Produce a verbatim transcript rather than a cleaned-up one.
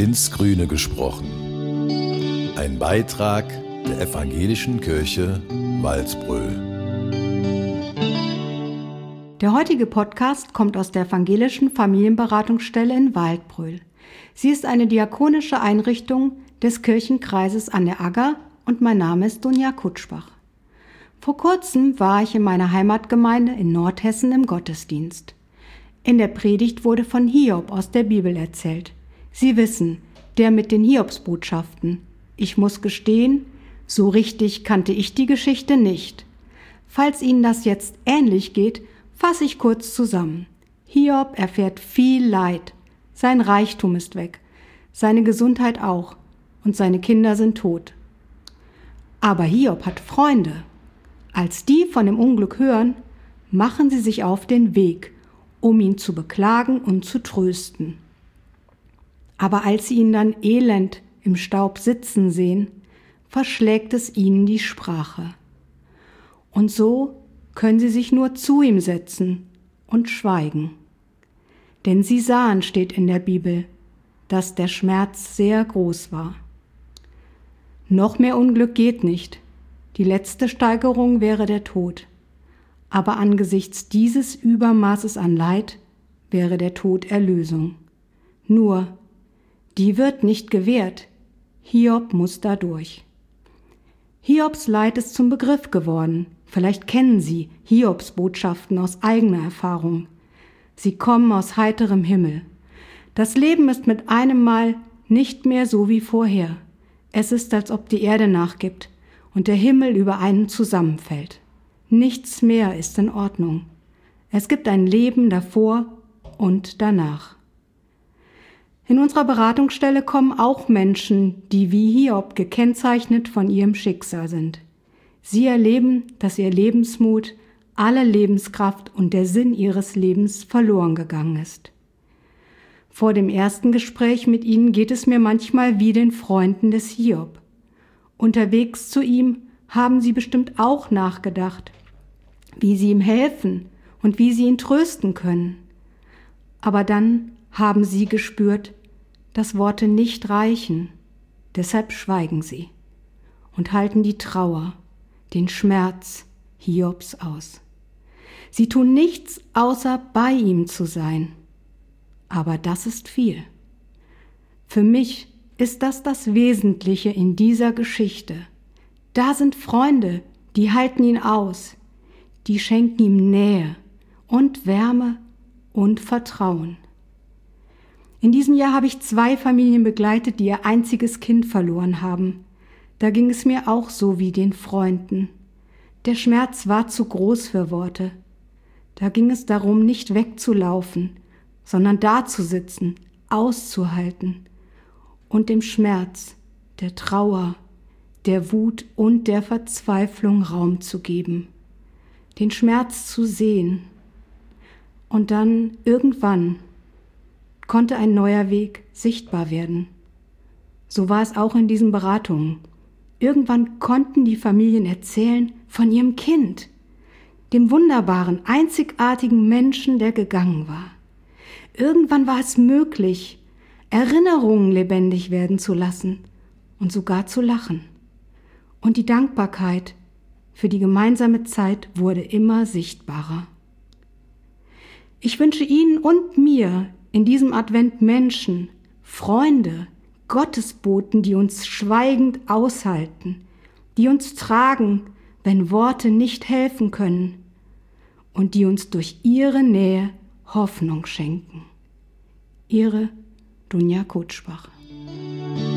ins Grüne gesprochen. Ein Beitrag der Evangelischen Kirche Waldbröl. Der heutige Podcast kommt aus der Evangelischen Familienberatungsstelle in Waldbröl. Sie ist eine diakonische Einrichtung des Kirchenkreises an der Agger und mein Name ist Dunja Kutschbach. Vor kurzem war ich in meiner Heimatgemeinde in Nordhessen im Gottesdienst. In der Predigt wurde von Hiob aus der Bibel erzählt. Sie wissen, der mit den Hiobsbotschaften. Ich muss gestehen, so richtig kannte ich die Geschichte nicht. Falls Ihnen das jetzt ähnlich geht, fasse ich kurz zusammen. Hiob erfährt viel Leid. Sein Reichtum ist weg, seine Gesundheit auch und seine Kinder sind tot. Aber Hiob hat Freunde. Als die von dem Unglück hören, machen sie sich auf den Weg, um ihn zu beklagen und zu trösten. Aber als sie ihn dann elend im Staub sitzen sehen, verschlägt es ihnen die Sprache. Und so können sie sich nur zu ihm setzen und schweigen. Denn sie sahen, steht in der Bibel, dass der Schmerz sehr groß war. Noch mehr Unglück geht nicht. Die letzte Steigerung wäre der Tod. Aber angesichts dieses Übermaßes an Leid wäre der Tod Erlösung. Nur, die wird nicht gewährt. Hiob muss da durch. Hiobs Leid ist zum Begriff geworden. Vielleicht kennen Sie Hiobs Botschaften aus eigener Erfahrung. Sie kommen aus heiterem Himmel. Das Leben ist mit einem Mal nicht mehr so wie vorher. Es ist, als ob die Erde nachgibt und der Himmel über einen zusammenfällt. Nichts mehr ist in Ordnung. Es gibt ein Leben davor und danach. In unserer Beratungsstelle kommen auch Menschen, die wie Hiob gekennzeichnet von ihrem Schicksal sind. Sie erleben, dass ihr Lebensmut, alle Lebenskraft und der Sinn ihres Lebens verloren gegangen ist. Vor dem ersten Gespräch mit ihnen geht es mir manchmal wie den Freunden des Hiob. Unterwegs zu ihm haben sie bestimmt auch nachgedacht, wie sie ihm helfen und wie sie ihn trösten können. Aber dann haben sie gespürt, dass Worte nicht reichen, deshalb schweigen sie und halten die Trauer, den Schmerz Hiobs aus. Sie tun nichts, außer bei ihm zu sein. Aber das ist viel. Für mich ist das das Wesentliche in dieser Geschichte. Da sind Freunde, die halten ihn aus, die schenken ihm Nähe und Wärme und Vertrauen. In diesem Jahr habe ich zwei Familien begleitet, die ihr einziges Kind verloren haben. Da ging es mir auch so wie den Freunden. Der Schmerz war zu groß für Worte. Da ging es darum, nicht wegzulaufen, sondern dazusitzen, auszuhalten und dem Schmerz, der Trauer, der Wut und der Verzweiflung Raum zu geben, den Schmerz zu sehen. Und dann irgendwann konnte ein neuer Weg sichtbar werden. So war es auch in diesen Beratungen. Irgendwann konnten die Familien erzählen von ihrem Kind, dem wunderbaren, einzigartigen Menschen, der gegangen war. Irgendwann war es möglich, Erinnerungen lebendig werden zu lassen und sogar zu lachen. Und die Dankbarkeit für die gemeinsame Zeit wurde immer sichtbarer. Ich wünsche Ihnen und mir in diesem Advent Menschen, Freunde, Gottesboten, die uns schweigend aushalten, die uns tragen, wenn Worte nicht helfen können und die uns durch ihre Nähe Hoffnung schenken. Ihre Dunja Kutschbach.